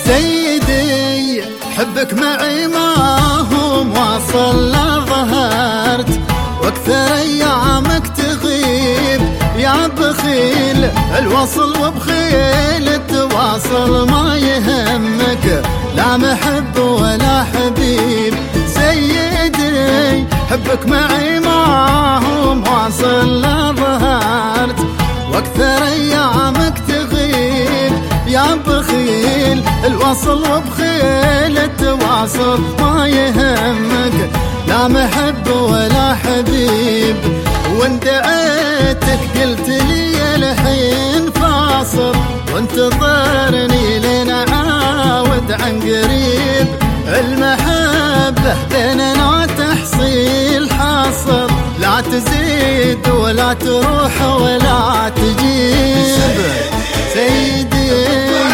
سيدي حبك معي ما هو مواصل، لا ظهرت واكثر ايامك تغيب يا بخيل الوصل، وبخيل التواصل ما يهمك لا محب ولا حبيب. سيدي حبك معي ما هو مواصل، لا ظهرت واكثر ايامك تغيب يا بخيل الوصل، وبخيل التواصل ما يهمك لا محب ولا حبيب. وان دعيتك قلت لي الحين فاصل، وانتظرني لين اعاود عن قريب. المحبة بيننا تحصيل حاصل، لا تزيد ولا تروح ولا تجيب. سيدي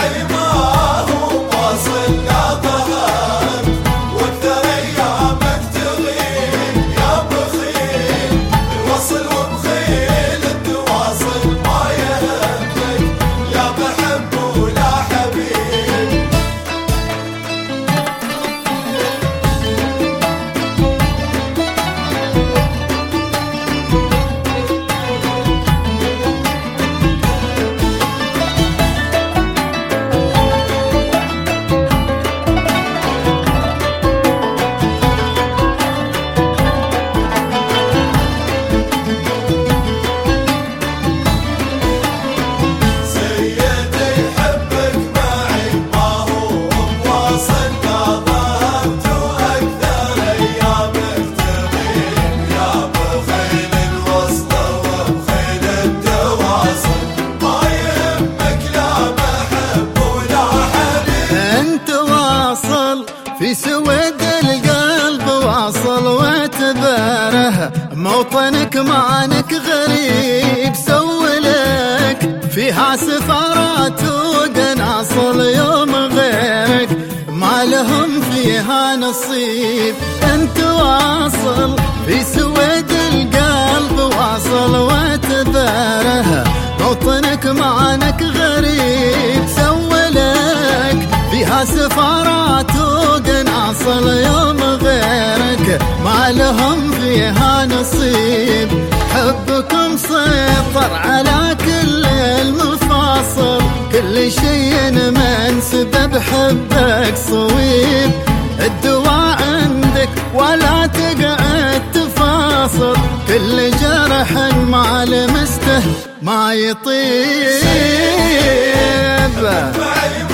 في سود القلب واصل واعتباره موطنك معنك غريب. سولك فيها سفارات وقناصل، يوم غيرك ما لهم فيها نصيب. انت واصل في سود القلب واصل واعتباره موطنك معنك غريب. سولك فيها سفارات وقناصل، يوم غيرك ما لهم فيها نصيب. حبكم سيطر على كل المفاصل، كل شيء من سبب حبك صويب. الدواء عندك ولا تقعد تفاصل، كل جرح ما لمسته ما يطيب.